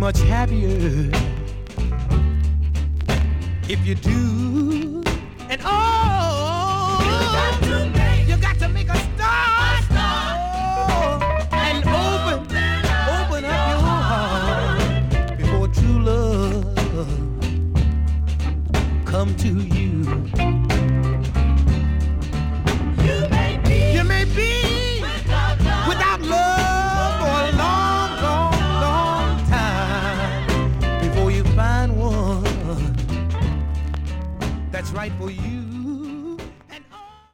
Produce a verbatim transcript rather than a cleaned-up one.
much happier if you do. And oh, you got to make, you got to make a start, a start. Oh, and open, open up your heart before true love come to you. You may be, you may be without love, without love for a long, long, long time before you find one that's right for you.